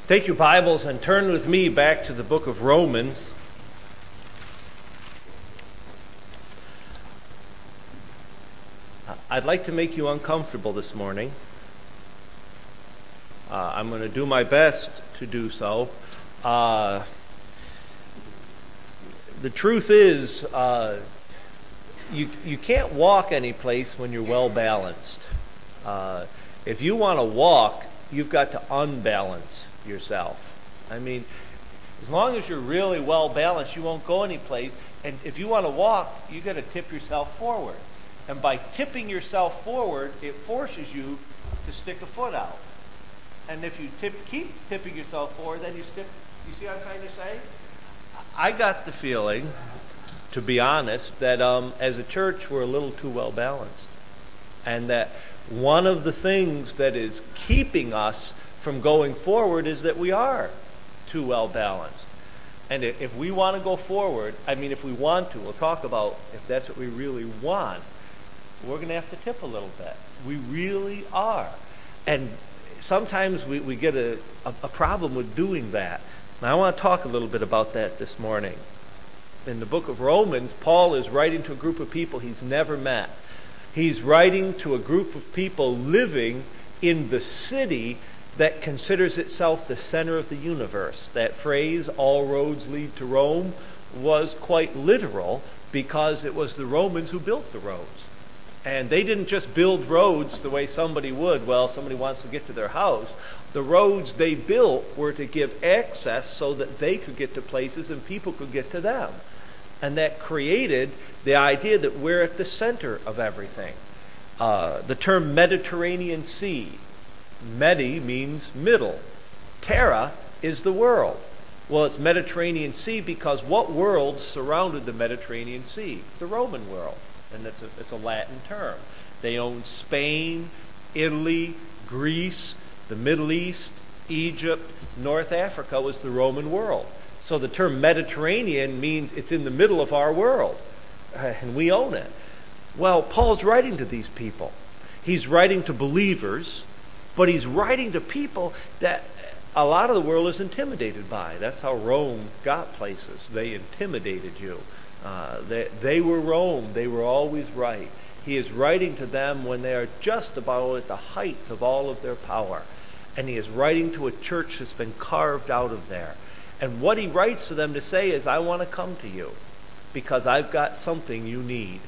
Take your Bibles and turn with me back to the book of Romans. I'd like to make you uncomfortable this morning. I'm going to do my best to do so. The truth is, you can't walk any place when you're well balanced. If you want to walk, you've got to unbalance yourself. I mean, as long as you're really well balanced, you won't go any place. And if you want to walk, you got to tip yourself forward. And by tipping yourself forward, it forces you to stick a foot out. And if you keep tipping yourself forward, then you stick. You see what I'm trying to say? I got the feeling, to be honest, that as a church we're a little too well balanced, and that one of the things that is keeping us from going forward is that we are too well balanced. And if we want to go forward, if we want to, we'll talk about if that's what we really want, we're going to have to tip a little bit. We really are. And sometimes we get a problem with doing that. Now I want to talk a little bit about that this morning. In the book of Romans, Paul is writing to a group of people he's never met. He's writing to a group of people living in the city that considers itself the center of the universe. That phrase, all roads lead to Rome, was quite literal because it was the Romans who built the roads. And they didn't just build roads the way somebody would. Well, somebody wants to get to their house. The roads they built were to give access so that they could get to places and people could get to them. And that created the idea that we're at the center of everything. The term Mediterranean Sea, Medi means middle. Terra is the world. Well, it's Mediterranean Sea because what world surrounded the Mediterranean Sea? The Roman world. And it's a Latin term. They owned Spain, Italy, Greece, the Middle East, Egypt, North Africa was the Roman world. So the term Mediterranean means it's in the middle of our world, and we own it. Well, Paul's writing to these people. He's writing to believers, but he's writing to people that a lot of the world is intimidated by. That's how Rome got places. They intimidated you. They were Rome. They were always right. He is writing to them when they are just about at the height of all of their power. And he is writing to a church that's been carved out of there. And what he writes to them to say is, I want to come to you because I've got something you need.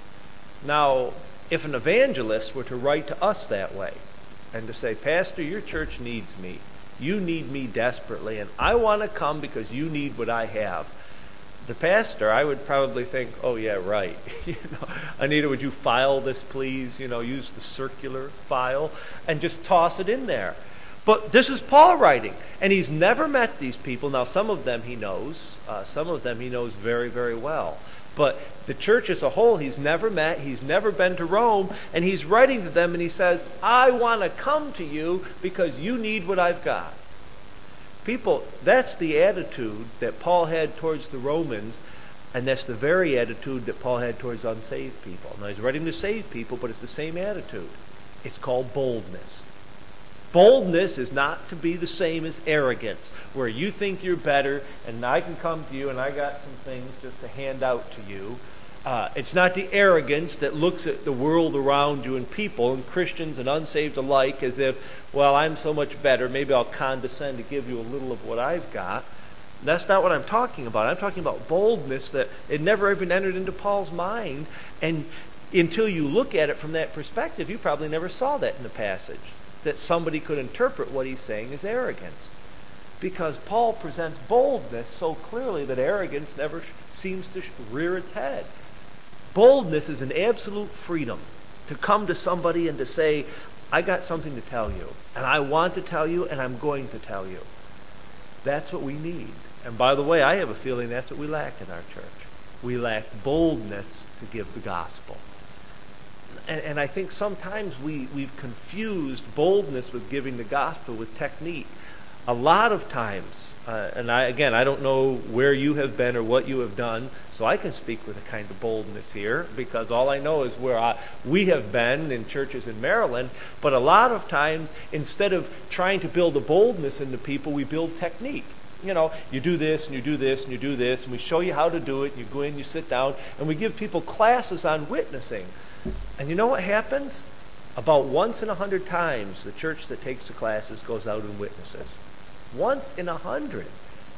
Now, if an evangelist were to write to us that way and to say, Pastor, your church needs me. You need me desperately, and I want to come because you need what I have. The pastor, I would probably think, oh yeah, right. Anita, would you file this, please? Use the circular file and just toss it in there. But this is Paul writing, and he's never met these people. Now, some of them he knows. Some of them he knows very, very well. But the church as a whole, he's never met. He's never been to Rome, and he's writing to them, and he says, I want to come to you because you need what I've got. People, that's the attitude that Paul had towards the Romans, and that's the very attitude that Paul had towards unsaved people. Now, he's writing to saved people, but it's the same attitude. It's called boldness. Boldness is not to be the same as arrogance, where you think you're better, and I can come to you, and I got some things just to hand out to you. It's not the arrogance that looks at the world around you and people, and Christians and unsaved alike, as if, well, I'm so much better, maybe I'll condescend to give you a little of what I've got. That's not what I'm talking about. I'm talking about boldness that it never even entered into Paul's mind, and until you look at it from that perspective, you probably never saw that in the passage, that somebody could interpret what he's saying as arrogance. Because Paul presents boldness so clearly that arrogance never seems to rear its head. Boldness is an absolute freedom to come to somebody and to say, I got something to tell you, and I want to tell you, and I'm going to tell you. That's what we need. And by the way, I have a feeling that's what we lack in our church. We lack boldness to give the gospel. And I think sometimes we've confused boldness with giving the gospel with technique. A lot of times, and I don't know where you have been or what you have done, so I can speak with a kind of boldness here, because all I know is where we have been in churches in Maryland. But a lot of times, instead of trying to build a boldness into people, we build technique. You do this, and you do this, and you do this, and we show you how to do it, and you go in, you sit down, and we give people classes on witnessing. And you know what happens? About once in 100 times, the church that takes the classes goes out and witnesses. Once in 100.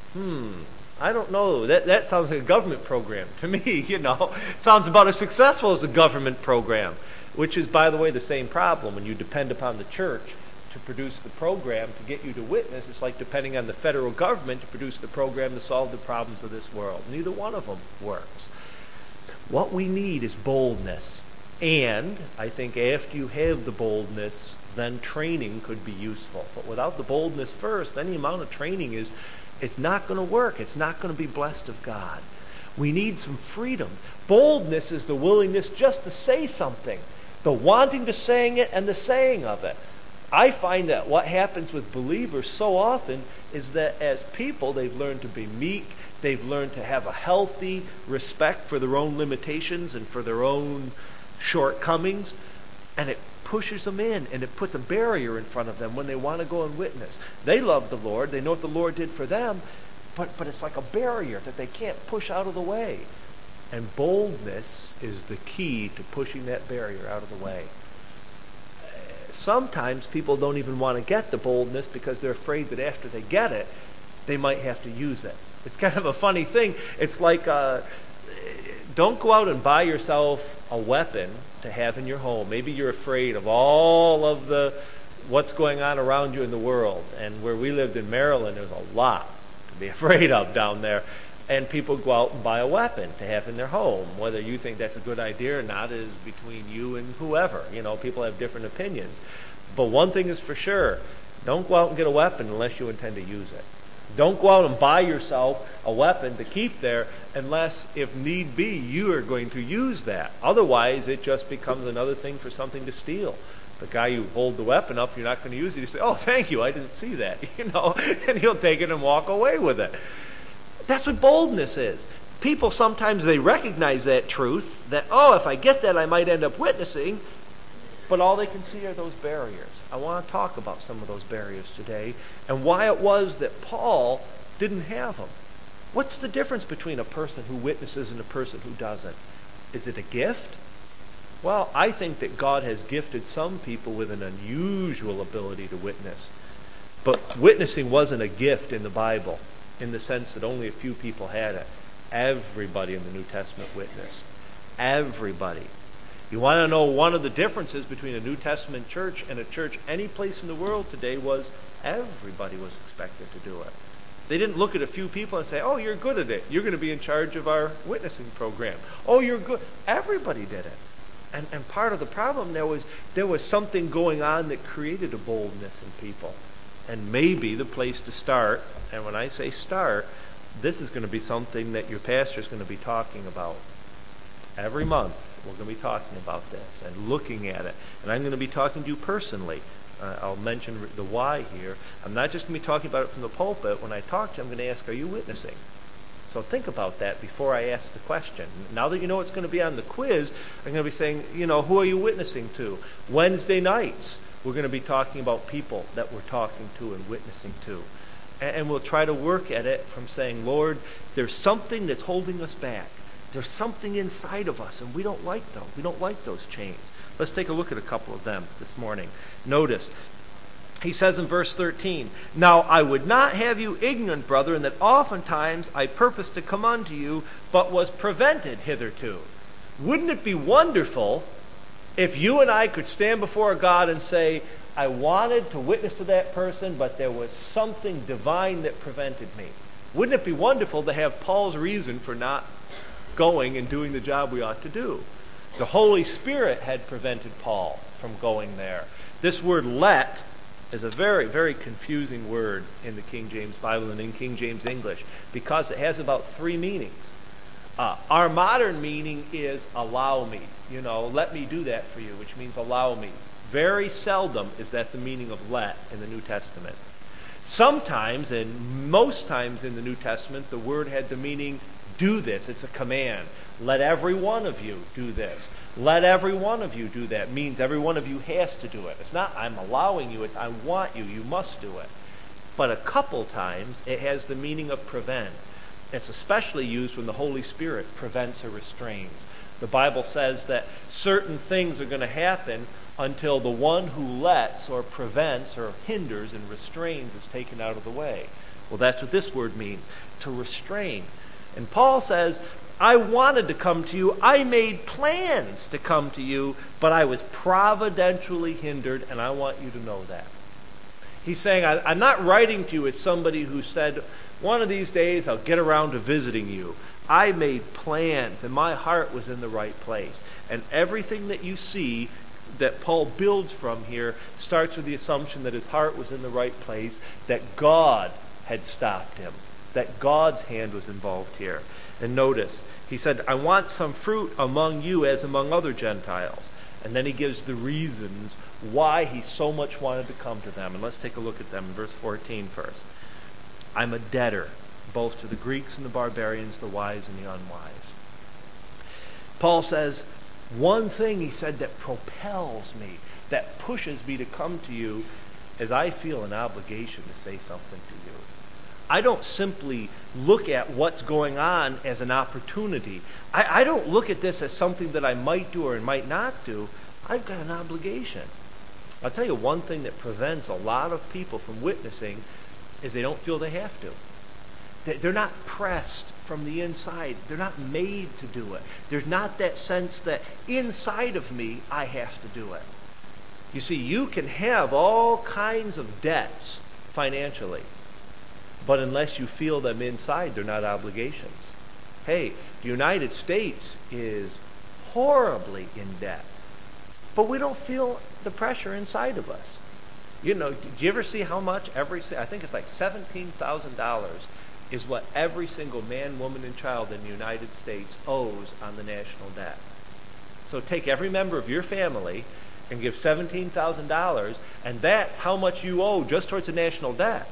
I don't know. That sounds like a government program to me, Sounds about as successful as a government program, which is, by the way, the same problem. When you depend upon the church to produce the program to get you to witness, it's like depending on the federal government to produce the program to solve the problems of this world. Neither one of them works. What we need is boldness. And I think after you have the boldness, then training could be useful. But without the boldness first, any amount of training it's not going to work. It's not going to be blessed of God. We need some freedom. Boldness is the willingness just to say something, the wanting to say it and the saying of it. I find that what happens with believers so often is that as people, they've learned to be meek. They've learned to have a healthy respect for their own limitations and for their own shortcomings, and it pushes them in, and it puts a barrier in front of them when they want to go and witness. They love the Lord, they know what the Lord did for them, but it's like a barrier that they can't push out of the way. And boldness is the key to pushing that barrier out of the way. Sometimes people don't even want to get the boldness because they're afraid that after they get it, they might have to use it. It's kind of a funny thing. It's like don't go out and buy yourself a weapon to have in your home. Maybe you're afraid of all of what's going on around you in the world. And where we lived in Maryland, there's a lot to be afraid of down there. And people go out and buy a weapon to have in their home. Whether you think that's a good idea or not is between you and whoever. People have different opinions. But one thing is for sure, don't go out and get a weapon unless you intend to use it. Don't go out and buy yourself a weapon to keep there unless, if need be, you are going to use that. Otherwise, it just becomes another thing for something to steal. The guy you hold the weapon up, you're not going to use it. You say, "Oh, thank you, I didn't see that," and he'll take it and walk away with it. That's what boldness is. People sometimes, they recognize that truth, that, if I get that, I might end up witnessing, but all they can see are those barriers. I want to talk about some of those barriers today and why it was that Paul didn't have them. What's the difference between a person who witnesses and a person who doesn't? Is it a gift? Well, I think that God has gifted some people with an unusual ability to witness. But witnessing wasn't a gift in the Bible in the sense that only a few people had it. Everybody in the New Testament witnessed. Everybody. You want to know one of the differences between a New Testament church and a church any place in the world today was everybody was expected to do it. They didn't look at a few people and say, "Oh, you're good at it. You're going to be in charge of our witnessing program. Oh, you're good." Everybody did it. And part of the problem there was something going on that created a boldness in people. And maybe the place to start, and when I say start, this is going to be something that your pastor is going to be talking about every month. We're going to be talking about this and looking at it. And I'm going to be talking to you personally. I'll mention the why here. I'm not just going to be talking about it from the pulpit. When I talk to you, I'm going to ask, are you witnessing? So think about that before I ask the question. Now that you know what's going to be on the quiz, I'm going to be saying, who are you witnessing to? Wednesday nights, we're going to be talking about people that we're talking to and witnessing to. And we'll try to work at it from saying, Lord, there's something that's holding us back. There's something inside of us, and we don't like them. We don't like those chains. Let's take a look at a couple of them this morning. Notice, he says in verse 13, "Now I would not have you ignorant, brethren, that oftentimes I purposed to come unto you, but was prevented hitherto." Wouldn't it be wonderful if you and I could stand before God and say, "I wanted to witness to that person, but there was something divine that prevented me"? Wouldn't it be wonderful to have Paul's reason for not going and doing the job we ought to do? The Holy Spirit had prevented Paul from going there. This word "let" is a very, very confusing word in the King James Bible and in King James English because it has about three meanings. Our modern meaning is "allow me." Let me do that for you, which means allow me. Very seldom is that the meaning of "let" in the New Testament. Sometimes, and most times in the New Testament, the word had the meaning, do this. It's a command. Let every one of you do this. Let every one of you do that. It means every one of you has to do it. It's not, I'm allowing you, it's, I want you. You must do it. But a couple times, it has the meaning of prevent. It's especially used when the Holy Spirit prevents or restrains. The Bible says that certain things are going to happen until the one who lets or prevents or hinders and restrains is taken out of the way. Well, that's what this word means, to restrain. And Paul says, I wanted to come to you. I made plans to come to you, but I was providentially hindered, and I want you to know that. He's saying, I'm not writing to you as somebody who said, one of these days I'll get around to visiting you. I made plans, and my heart was in the right place. And everything that you see that Paul builds from here starts with the assumption that his heart was in the right place, that God had stopped him, that God's hand was involved here. And notice, he said, I want some fruit among you as among other Gentiles. And then he gives the reasons why he so much wanted to come to them. And let's take a look at them in verse 14 first. I'm a debtor, both to the Greeks and the barbarians, the wise and the unwise. Paul says, one thing, he said, that propels me, that pushes me to come to you, is I feel an obligation to say something to you. I don't simply look at what's going on as an opportunity. I don't look at this as something that I might do or might not do. I've got an obligation. I'll tell you one thing that prevents a lot of people from witnessing is they don't feel they have to. They're not pressed from the inside. They're not made to do it. There's not that sense that inside of me, I have to do it. You see, you can have all kinds of debts financially, but unless you feel them inside, they're not obligations. Hey, the United States is horribly in debt, but we don't feel the pressure inside of us. You know, did you ever see how much I think it's like $17,000 is what every single man, woman, and child in the United States owes on the national debt. So take every member of your family and give $17,000, and that's how much you owe just towards the national debt.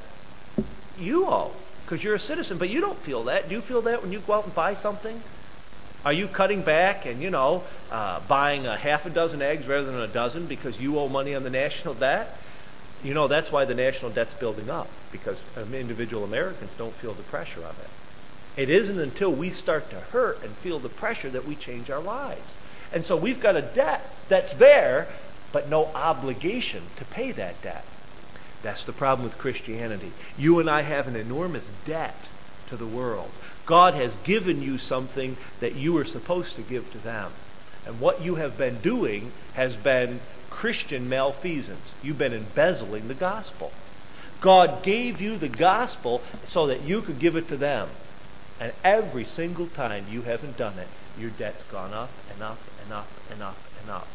You owe, because you're a citizen, but you don't feel that. Do you feel that when you go out and buy something? Are you cutting back and, buying a half a dozen eggs rather than a dozen because you owe money on the national debt? You know, that's why the national debt's building up, because individual Americans don't feel the pressure of it. It isn't until we start to hurt and feel the pressure that we change our lives. And so we've got a debt that's there, but no obligation to pay that debt. That's the problem with Christianity. You and I have an enormous debt to the world. God has given you something that you are supposed to give to them. And what you have been doing has been Christian malfeasance. You've been embezzling the gospel. God gave you the gospel so that you could give it to them. And every single time you haven't done it, your debt's gone up and up and up and up and up.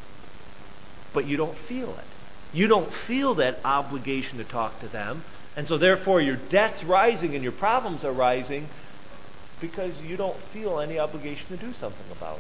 But you don't feel it. You don't feel that obligation to talk to them. And so therefore your debt's rising and your problems are rising because you don't feel any obligation to do something about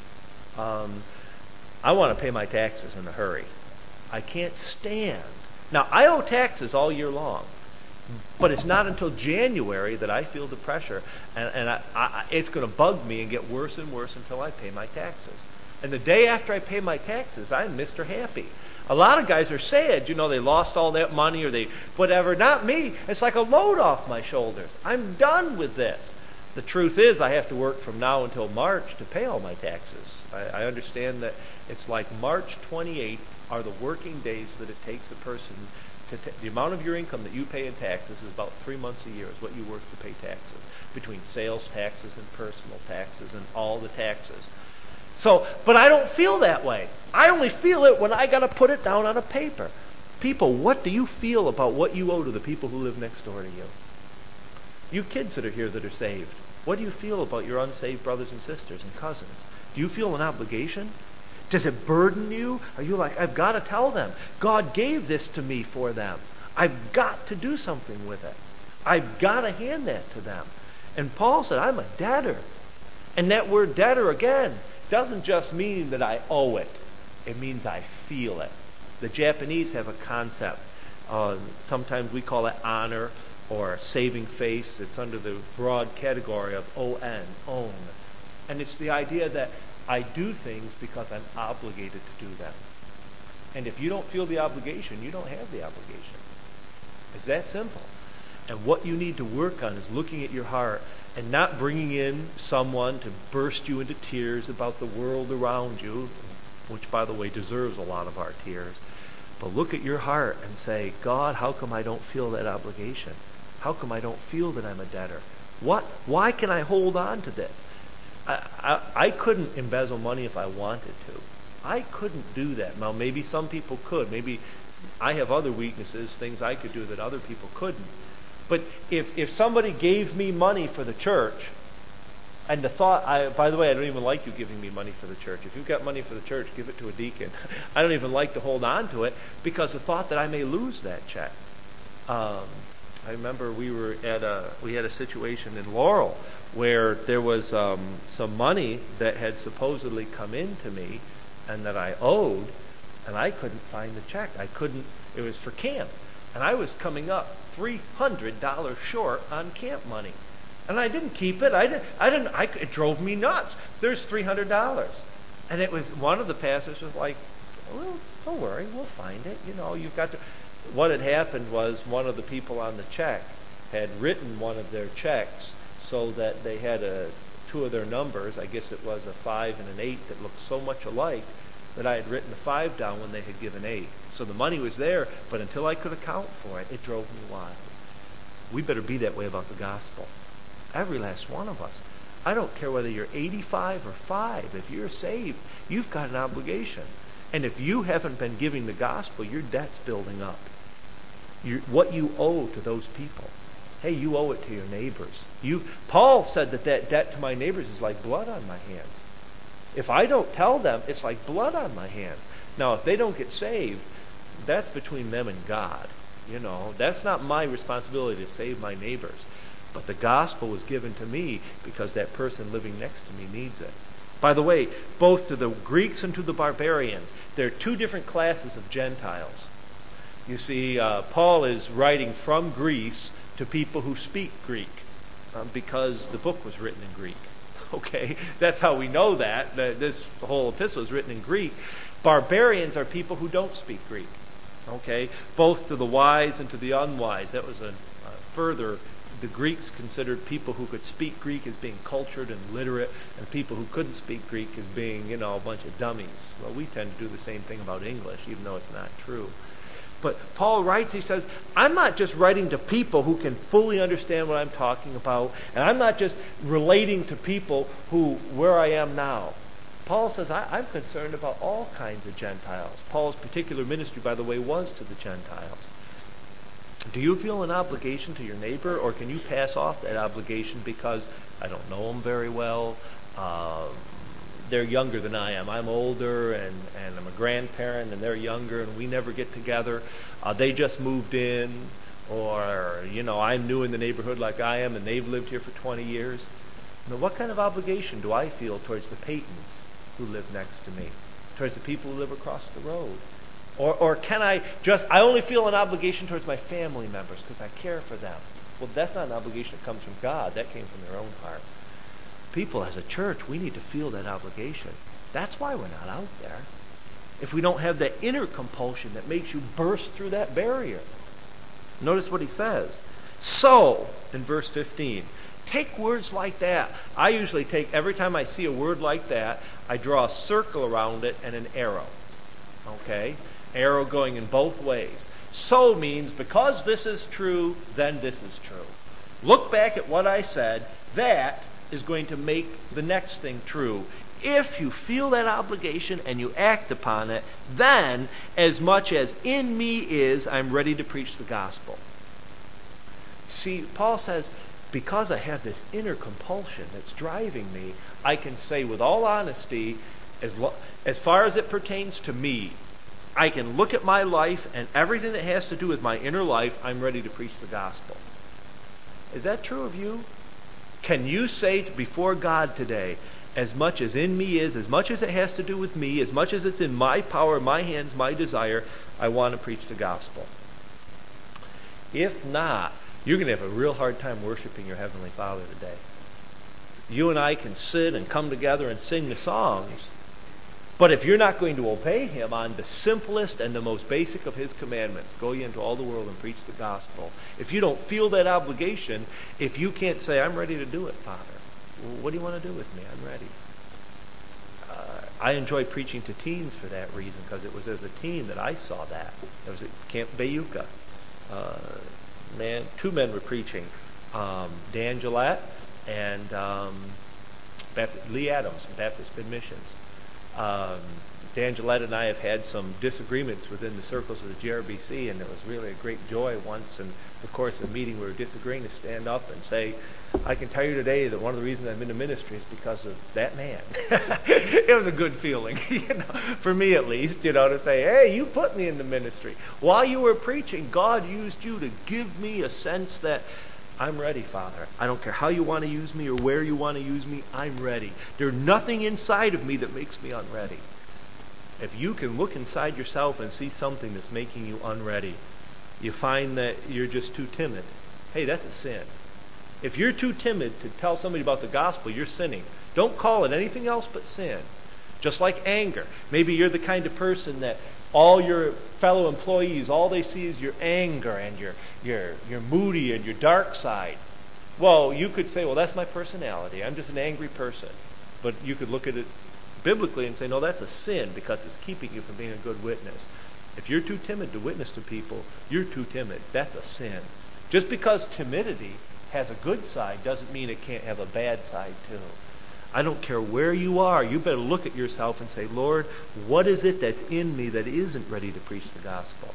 it. I want to pay my taxes in a hurry. I can't stand. Now, I owe taxes all year long, but it's not until January that I feel the pressure, and it's going to bug me and get worse and worse until I pay my taxes. And the day after I pay my taxes, I'm Mr. Happy. A lot of guys are sad, they lost all that money or they whatever. Not me. It's like a load off my shoulders. I'm done with this. The truth is I have to work from now until March to pay all my taxes. I understand that it's like March 28th are the working days that it takes a person to the amount of your income that you pay in taxes is about 3 months a year is what you work to pay taxes, between sales taxes and personal taxes and all the taxes. So, but I don't feel that way. I only feel it when I got to put it down on a paper. People, what do you feel about what you owe to the people who live next door to you? You kids that are here that are saved, what do you feel about your unsaved brothers and sisters and cousins? Do you feel an obligation? Does it burden you? Are you like, I've got to tell them. God gave this to me for them. I've got to do something with it. I've got to hand that to them. And Paul said, I'm a debtor. And that word debtor, again, doesn't just mean that I owe it. It means I feel it. The Japanese have a concept. Sometimes we call it honor or saving face. It's under the broad category of O-N, own. And it's the idea that I do things because I'm obligated to do them. And if you don't feel the obligation, you don't have the obligation. It's that simple. And what you need to work on is looking at your heart and not bringing in someone to burst you into tears about the world around you, which, by the way, deserves a lot of our tears. But look at your heart and say, God, how come I don't feel that obligation? How come I don't feel that I'm a debtor? Why can I hold on to this? I couldn't embezzle money if I wanted to. I couldn't do that. Now, maybe some people could. Maybe I have other weaknesses, things I could do that other people couldn't. But if somebody gave me money for the church, and the thought, by the way, I don't even like you giving me money for the church. If you've got money for the church, give it to a deacon. I don't even like to hold on to it because the thought that I may lose that check. I remember we had a situation in Laurel where there was some money that had supposedly come into me and that I owed, and I couldn't find the check. It was for camp, and I was coming up $300 short on camp money. And I didn't keep it. It drove me nuts. There's $300. And it was, one of the pastors was like, well, don't worry, we'll find it. You've got to. What had happened was one of the people on the check had written one of their checks so that they had two of their numbers. I guess it was a 5 and an 8 that looked so much alike that I had written a 5 down when they had given 8. So the money was there, but until I could account for it, it drove me wild. We better be that way about the gospel. Every last one of us. I don't care whether you're 85 or 5. If you're saved, you've got an obligation. And if you haven't been giving the gospel, your debt's building up. What you owe to those people. Hey, you owe it to your neighbors. Paul said that debt to my neighbors is like blood on my hands. If I don't tell them, it's like blood on my hands. Now, if they don't get saved, that's between them and God. That's not my responsibility to save my neighbors. But the gospel was given to me because that person living next to me needs it. By the way, both to the Greeks and to the barbarians, there are two different classes of Gentiles. You see, Paul is writing from Greece to people who speak Greek because the book was written in Greek. Okay, that's how we know that. This whole epistle is written in Greek. Barbarians are people who don't speak Greek. Okay, both to the wise and to the unwise. That was a further. The Greeks considered people who could speak Greek as being cultured and literate, and people who couldn't speak Greek as being, a bunch of dummies. Well, we tend to do the same thing about English, even though it's not true. But Paul writes, he says, I'm not just writing to people who can fully understand what I'm talking about, and I'm not just relating to people where I am now. Paul says, I'm concerned about all kinds of Gentiles. Paul's particular ministry, by the way, was to the Gentiles. Do you feel an obligation to your neighbor, or can you pass off that obligation because I don't know them very well? They're younger than I am. I'm older, and I'm a grandparent, and they're younger, and we never get together. They just moved in, or, I'm new in the neighborhood like I am, and they've lived here for 20 years. Now, what kind of obligation do I feel towards the Paytons who live next to me, towards the people who live across the road? Or can I only feel an obligation towards my family members because I care for them? Well, that's not an obligation that comes from God. That came from their own heart. People, as a church, we need to feel that obligation. That's why we're not out there. If we don't have that inner compulsion that makes you burst through that barrier. Notice what he says. So, in verse 15, take words like that. I usually every time I see a word like that, I draw a circle around it and an arrow. Okay? Arrow going in both ways. So means because this is true, then this is true. Look back at what I said. That is going to make the next thing true. If you feel that obligation and you act upon it, then as much as in me is, I'm ready to preach the gospel. See, Paul says, because I have this inner compulsion that's driving me, I can say with all honesty, as far as it pertains to me, I can look at my life and everything that has to do with my inner life, I'm ready to preach the gospel. Is that true of you? Can you say before God today, as much as in me is, as much as it has to do with me, as much as it's in my power, my hands, my desire, I want to preach the gospel? If not, you're going to have a real hard time worshiping your Heavenly Father today. You and I can sit and come together and sing the songs, but if you're not going to obey Him on the simplest and the most basic of His commandments, go ye into all the world and preach the gospel, if you don't feel that obligation, if you can't say, I'm ready to do it, Father, what do you want to do with me? I'm ready. I enjoy preaching to teens for that reason, because it was as a teen that I saw that. It was at Camp Bayuka. Two men were preaching, Dan Gillette and Lee Adams from Baptist Mid Missions. Dan Gillette and I have had some disagreements within the circles of the GRBC, and it was really a great joy once, and of course a meeting we were disagreeing, to stand up and say, I can tell you today that one of the reasons I'm in the ministry is because of that man. It was a good feeling, for me at least, to say, hey, you put me in the ministry. While you were preaching, God used you to give me a sense that I'm ready, Father. I don't care how you want to use me or where you want to use me, I'm ready. There's nothing inside of me that makes me unready. If you can look inside yourself and see something that's making you unready, you find that you're just too timid. Hey, that's a sin. If you're too timid to tell somebody about the gospel, you're sinning. Don't call it anything else but sin. Just like anger. Maybe you're the kind of person that all your fellow employees, all they see is your anger and your moody and your dark side. Well, you could say, well, that's my personality. I'm just an angry person. But you could look at it biblically and say, no, that's a sin, because it's keeping you from being a good witness. If you're too timid to witness to people, you're too timid. That's a sin. Just because timidity has a good side doesn't mean it can't have a bad side too. I don't care where you are, you better look at yourself and say, Lord, what is it that's in me that isn't ready to preach the gospel?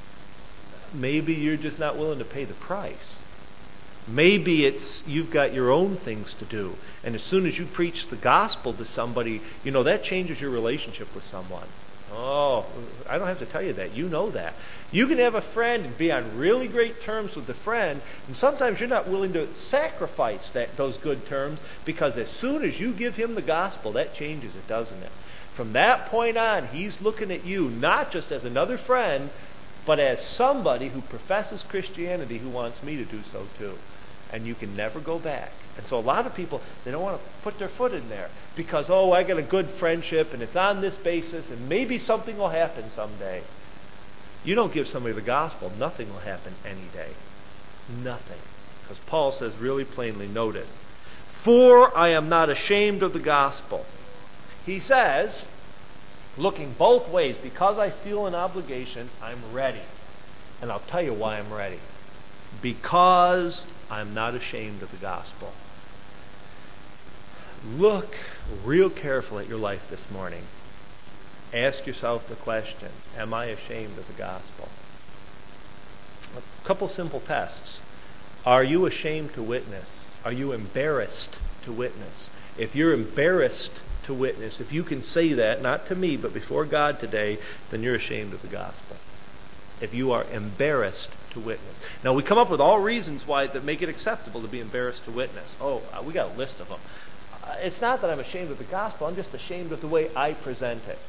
Maybe you're just not willing to pay the price. Maybe it's you've got your own things to do. And as soon as you preach the gospel to somebody, that changes your relationship with someone. Oh, I don't have to tell you that. You know that. You can have a friend and be on really great terms with the friend, and sometimes you're not willing to sacrifice those good terms, because as soon as you give him the gospel, that changes it, doesn't it? From that point on, he's looking at you not just as another friend, but as somebody who professes Christianity who wants me to do so too. And you can never go back. And so a lot of people, they don't want to put their foot in there because, I got a good friendship and it's on this basis and maybe something will happen someday. You don't give somebody the gospel, nothing will happen any day. Nothing. Because Paul says really plainly, notice, for I am not ashamed of the gospel. He says, looking both ways, because I feel an obligation, I'm ready. And I'll tell you why I'm ready. Because I'm not ashamed of the gospel. Look real carefully at your life this morning. Ask yourself the question, am I ashamed of the gospel? A couple simple tests. Are you ashamed to witness? Are you embarrassed to witness? If you're embarrassed to witness, if you can say that, not to me, but before God today, then you're ashamed of the gospel. If you are embarrassed to witness. Now, we come up with all reasons why that make it acceptable to be embarrassed to witness. We got a list of them. It's not that I'm ashamed of the gospel. I'm just ashamed of the way I present it.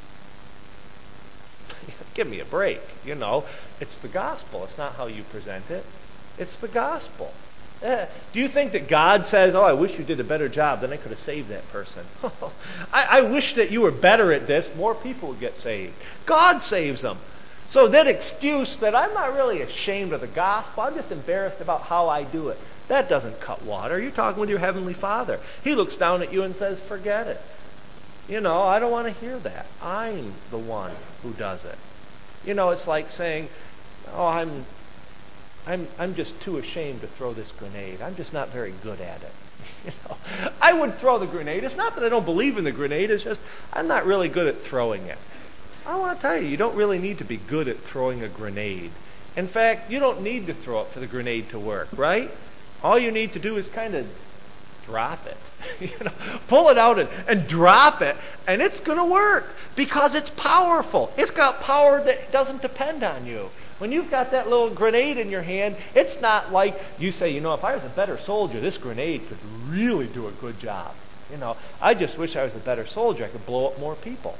Give me a break. It's the gospel. It's not how you present it. It's the gospel. Do you think that God says, I wish you did a better job, then I could have saved that person? I wish that you were better at this, more people would get saved. God saves them. So that excuse that I'm not really ashamed of the gospel, I'm just embarrassed about how I do it, that doesn't cut water. You're talking with your Heavenly Father. He looks down at you and says, forget it. I don't want to hear that. I'm the one who does it. It's like saying, I'm just too ashamed to throw this grenade. I'm just not very good at it. I would throw the grenade. It's not that I don't believe in the grenade. It's just I'm not really good at throwing it. I want to tell you don't really need to be good at throwing a grenade. In fact, you don't need to throw it for the grenade to work, right? All you need to do is kind of drop it. Pull it out and drop it, and it's going to work because it's powerful. It's got power that doesn't depend on you. When you've got that little grenade in your hand, it's not like you say, if I was a better soldier, this grenade could really do a good job. I just wish I was a better soldier. I could blow up more people.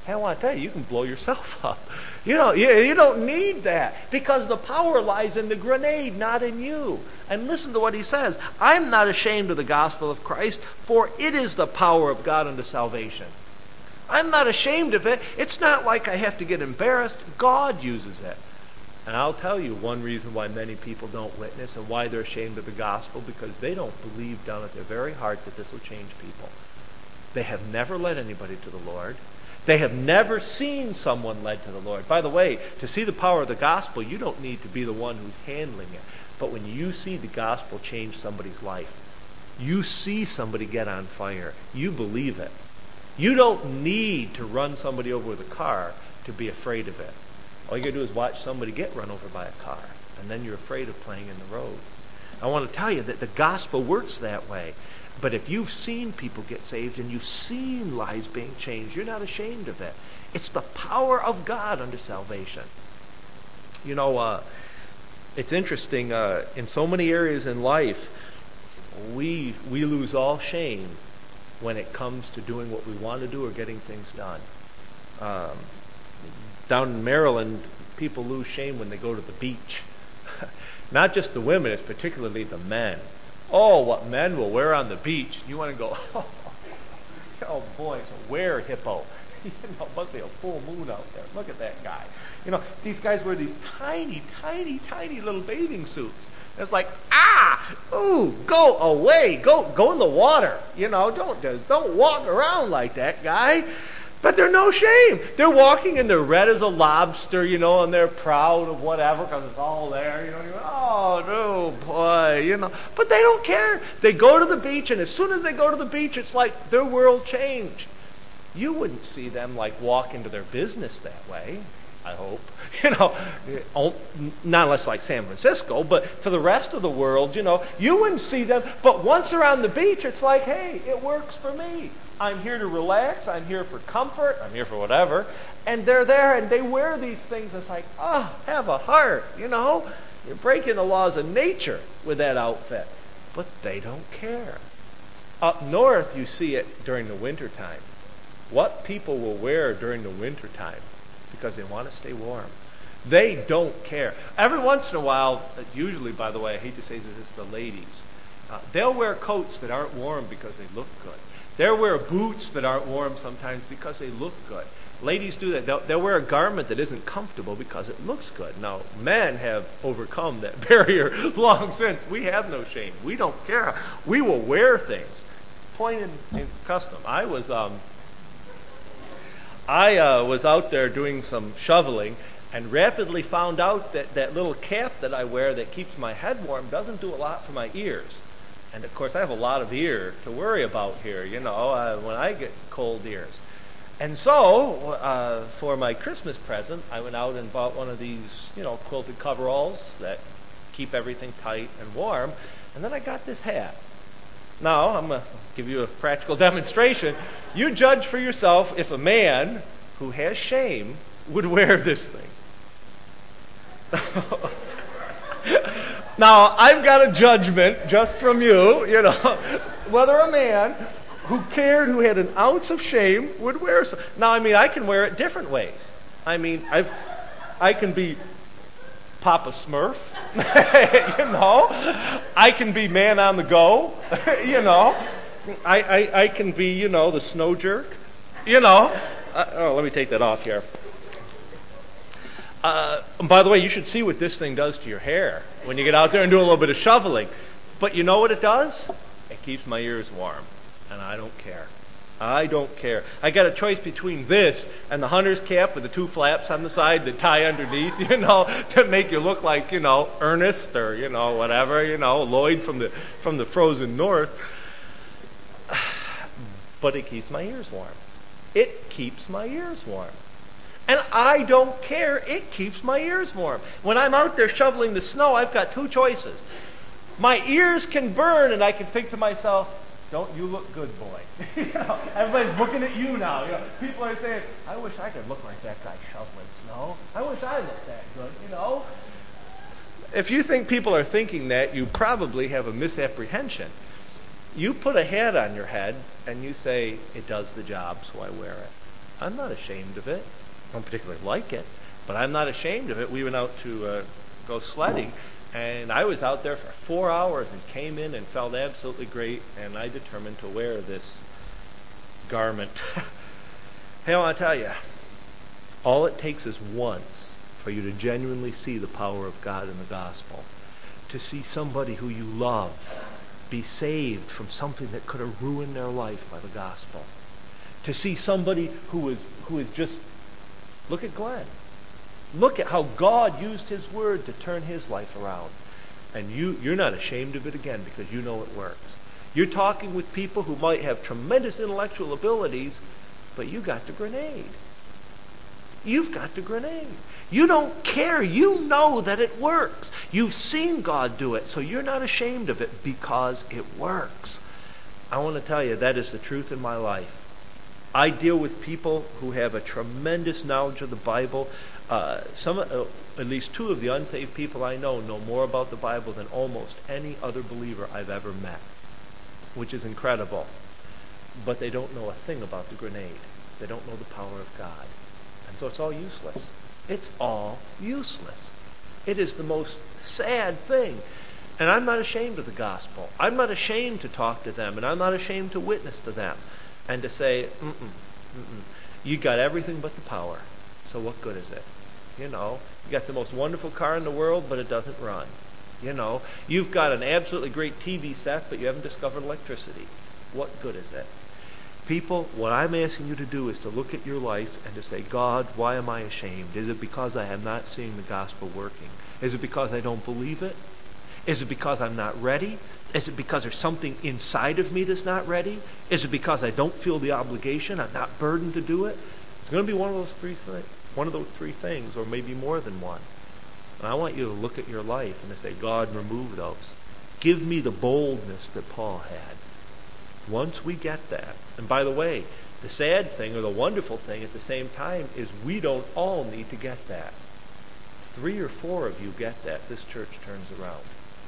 Hey, I want to tell you, you can blow yourself up. You don't need that because the power lies in the grenade, not in you. And listen to what he says. I'm not ashamed of the gospel of Christ, for it is the power of God unto salvation. I'm not ashamed of it. It's not like I have to get embarrassed. God uses it. And I'll tell you one reason why many people don't witness and why they're ashamed of the gospel, because they don't believe down at their very heart that this will change people. They have never led anybody to the Lord. They have never seen someone led to the Lord. By the way, to see the power of the gospel, you don't need to be the one who's handling it. But when you see the gospel change somebody's life, you see somebody get on fire, you believe it. You don't need to run somebody over with a car to be afraid of it. All you got to do is watch somebody get run over by a car, and then you're afraid of playing in the road. I want to tell you that the gospel works that way. But if you've seen people get saved and you've seen lives being changed, you're not ashamed of it. It's the power of God unto salvation. It's interesting. In so many areas in life, we lose all shame when it comes to doing what we want to do or getting things done. Down in Maryland, people lose shame when they go to the beach. Not just the women, it's particularly the men. Oh, what men will wear on the beach. You want to go, oh boy, it's a wear hippo. Must be a full moon out there. Look at that guy. These guys wear these tiny, tiny, tiny little bathing suits. It's like, go away. Go in the water. Don't walk around like that, guy. But they're no shame. They're walking and they're red as a lobster, and they're proud of whatever because it's all there. Oh, no, boy, But they don't care. They go to the beach, and as soon as they go to the beach, it's like their world changed. You wouldn't see them walk into their business that way, I hope. Not unless like San Francisco, but for the rest of the world, you wouldn't see them. But once they're on the beach, it's like, hey, it works for me. I'm here to relax. I'm here for comfort. I'm here for whatever. And they're there, and they wear these things. It's like, have a heart, You're breaking the laws of nature with that outfit. But they don't care. Up north, you see it during the wintertime. What people will wear during the wintertime because they want to stay warm. They don't care. Every once in a while, usually, by the way, I hate to say this, it's the ladies. They'll wear coats that aren't warm because they look good. They'll wear boots that aren't warm sometimes because they look good. Ladies do that. They'll wear a garment that isn't comfortable because it looks good. Now, men have overcome that barrier long since. We have no shame. We don't care. We will wear things. Point in custom. I was out there doing some shoveling and rapidly found out that little cap that I wear that keeps my head warm doesn't do a lot for my ears. And, of course, I have a lot of ear to worry about here, when I get cold ears. And so, for my Christmas present, I went out and bought one of these, quilted coveralls that keep everything tight and warm. And then I got this hat. Now, I'm going to give you a practical demonstration. You judge for yourself if a man who has shame would wear this thing. Now, I've got a judgment just from you, whether a man who cared, who had an ounce of shame, would wear something. Now, I can wear it different ways. I can be Papa Smurf, I can be man on the go, I can be, the snow jerk, let me take that off here. By the way, you should see what this thing does to your hair when you get out there and do a little bit of shoveling. But you know what it does? It keeps my ears warm, and I don't care. I don't care. I got a choice between this and the hunter's cap with the two flaps on the side that tie underneath, to make you look like, Ernest or, whatever, Lloyd from the frozen north. But it keeps my ears warm. It keeps my ears warm. And I don't care. It keeps my ears warm. When I'm out there shoveling the snow, I've got two choices. My ears can burn, and I can think to myself, don't you look good, boy. Everybody's looking at you now. People are saying, I wish I could look like that guy shoveling snow. I wish I looked that good, If you think people are thinking that, you probably have a misapprehension. You put a hat on your head, and you say, it does the job, so I wear it. I'm not ashamed of it. I don't particularly like it, but I'm not ashamed of it. We went out to go sledding, and I was out there for 4 hours and came in and felt absolutely great, and I determined to wear this garment. Hey, I want to tell you, all it takes is once for you to genuinely see the power of God in the gospel, to see somebody who you love be saved from something that could have ruined their life by the gospel, to see somebody who is just, look at Glenn. Look at how God used his word to turn his life around. And you're not ashamed of it again because you know it works. You're talking with people who might have tremendous intellectual abilities, but you got the grenade. You've got the grenade. You don't care. You know that it works. You've seen God do it, so you're not ashamed of it because it works. I want to tell you, that is the truth in my life. I deal with people who have a tremendous knowledge of the Bible. At least two of the unsaved people I know more about the Bible than almost any other believer I've ever met, which is incredible. But they don't know a thing about the grenade. They don't know the power of God. And so it's all useless. It's all useless. It is the most sad thing. And I'm not ashamed of the gospel. I'm not ashamed to talk to them, and I'm not ashamed to witness to them and to say, you got everything but the power. So what good is it? You got the most wonderful car in the world, but it doesn't run. You've got an absolutely great TV set, but you haven't discovered electricity. What good is it? People, what I'm asking you to do is to look at your life and to say, God, why am I ashamed? Is it because I am not seeing the gospel working? Is it because I don't believe it? Is it because I'm not ready? Is it because there's something inside of me that's not ready? Is it because I don't feel the obligation? I'm not burdened to do it? It's going to be one of those three things, or maybe more than one. And I want you to look at your life and to say, God, remove those. Give me the boldness that Paul had. Once we get that, and by the way, the sad thing or the wonderful thing at the same time is we don't all need to get that. 3 or 4 of you get that, this church turns around.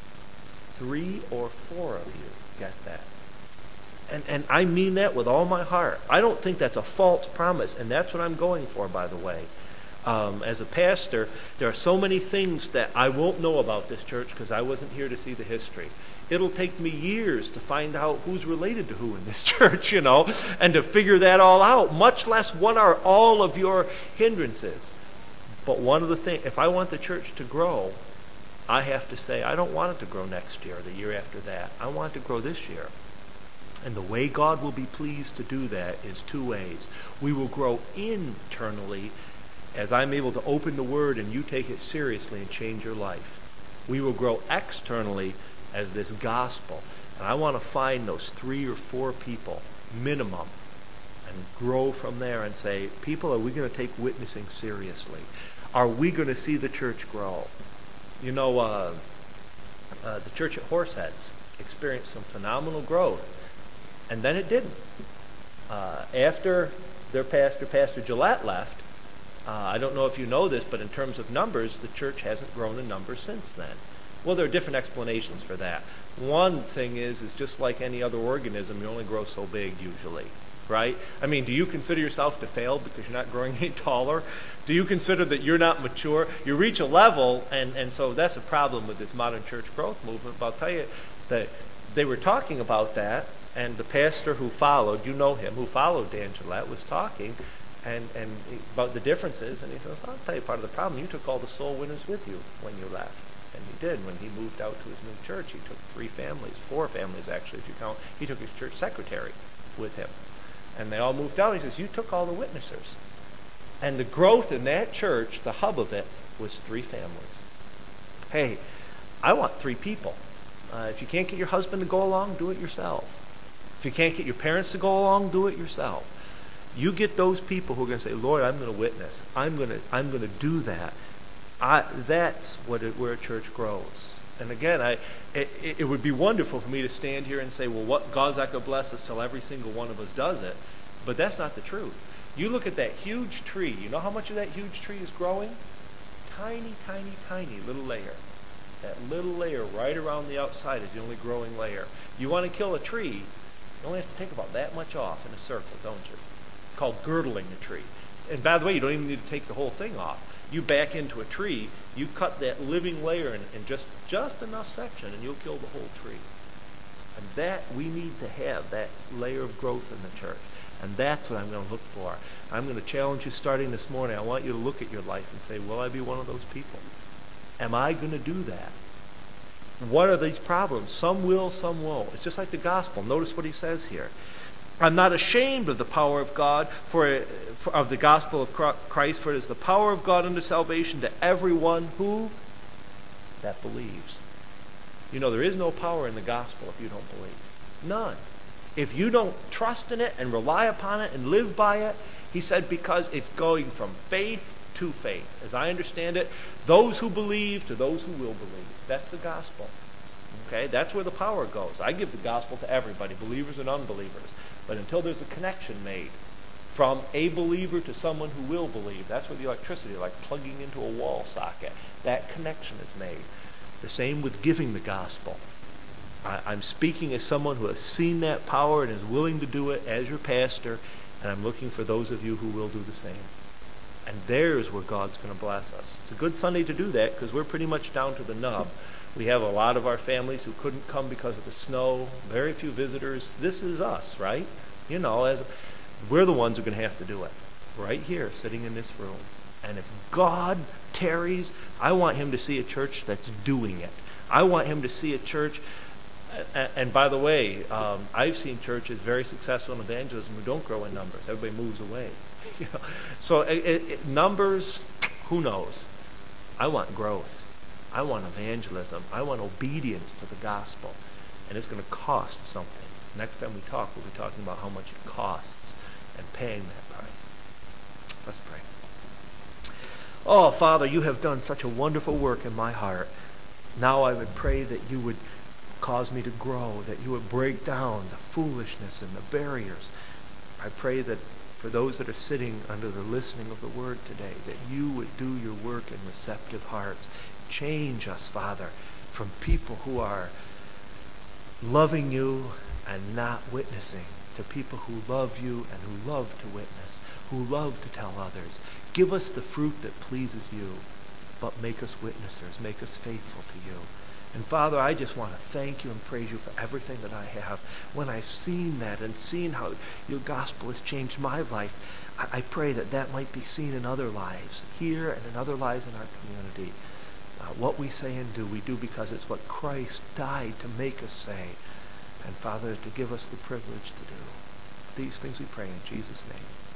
3 or 4 of you get that. And I mean that with all my heart. I don't think that's a false promise, and that's what I'm going for, by the way. As a pastor, there are so many things that I won't know about this church because I wasn't here to see the history. It'll take me years to find out who's related to who in this church, and to figure that all out, much less what are all of your hindrances. But one of the things, if I want the church to grow, I have to say, I don't want it to grow next year or the year after that. I want it to grow this year. And the way God will be pleased to do that is 2 ways. We will grow internally as I'm able to open the Word and you take it seriously and change your life. We will grow externally as this gospel. And I want to find those 3 or 4 people, minimum, and grow from there and say, people, are we going to take witnessing seriously? Are we going to see the church grow? The church at Horseheads experienced some phenomenal growth, and then it didn't. After their Pastor Gillette, left, I don't know if you know this, but in terms of numbers, the church hasn't grown in numbers since then. Well, there are different explanations for that. One thing is just like any other organism, you only grow so big usually, right? I mean, do you consider yourself to fail because you're not growing any taller? Do you consider that you're not mature? You reach a level, and so that's a problem with this modern church growth movement. But I'll tell you that they were talking about that, and the pastor who followed, you know him, who followed Dan Gillette, was talking and about the differences, and he says, I'll tell you part of the problem. You took all the soul winners with you when you left. And he did. When he moved out to his new church, he took 3 families, 4 families actually, if you count. He took his church secretary with him. And they all moved out. He says, you took all the witnessers. And the growth in that church, the hub of it, was 3 families. Hey, I want 3 people. If you can't get your husband to go along, do it yourself. If you can't get your parents to go along, do it yourself. You get those people who are going to say, Lord, I'm going to witness. I'm going to do that. That's where a church grows. And again, it would be wonderful for me to stand here and say, well, what God's not going to bless us till every single one of us does it. But that's not the truth. You look at that huge tree. You know how much of that huge tree is growing? Tiny, tiny, tiny little layer. That little layer right around the outside is the only growing layer. You want to kill a tree, you only have to take about that much off in a circle, don't you? called girdling a tree. And by the way, you don't even need to take the whole thing off. You back into a tree, you cut that living layer in just enough section, and you'll kill the whole tree. And that, we need to have that layer of growth in the church. And that's what I'm going to look for. I'm going to challenge you starting this morning. I want you to look at your life and say, will I be one of those people? Am I going to do that? What are these problems? Some will, some won't. It's just like the gospel. Notice what he says here. I'm not ashamed of the power of God, of the gospel of Christ, for it is the power of God unto salvation to everyone who that believes. You know, there is no power in the gospel if you don't believe. None. If you don't trust in it and rely upon it and live by it, he said, because it's going from faith to faith. As I understand it, those who believe to those who will believe. That's the gospel. Okay? That's where the power goes. I give the gospel to everybody, believers and unbelievers. But until there's a connection made from a believer to someone who will believe, that's where the electricity, like plugging into a wall socket, that connection is made. The same with giving the gospel. I'm speaking as someone who has seen that power and is willing to do it as your pastor, and I'm looking for those of you who will do the same. And there's where God's going to bless us. It's a good Sunday to do that because we're pretty much down to the nub. We have a lot of our families who couldn't come because of the snow, very few visitors. This is us, right? You know, we're the ones who are going to have to do it right here, sitting in this room. And if God tarries, I want him to see a church that's doing it. I want him to see a church. And by the way, I've seen churches very successful in evangelism who don't grow in numbers. Everybody moves away. You know? So numbers, who knows? I want growth. I want evangelism. I want obedience to the gospel. And it's going to cost something. Next time we talk, we'll be talking about how much it costs and paying that price. Let's pray. Oh, Father, you have done such a wonderful work in my heart. Now I would pray that you would cause me to grow, that you would break down the foolishness and the barriers. I pray that for those that are sitting under the listening of the word today, that you would do your work in receptive hearts. Change us, Father, from people who are loving you and not witnessing to people who love you and who love to witness, who love to tell others. Give us the fruit that pleases you, but make us witnessers, make us faithful to you. And Father, I just want to thank you and praise you for everything that I have. When I've seen that and seen how your gospel has changed my life, I pray that that might be seen in other lives, here and in other lives in our community. What we say and do, we do because it's what Christ died to make us say. And Father, to give us the privilege to do. These things we pray in Jesus' name.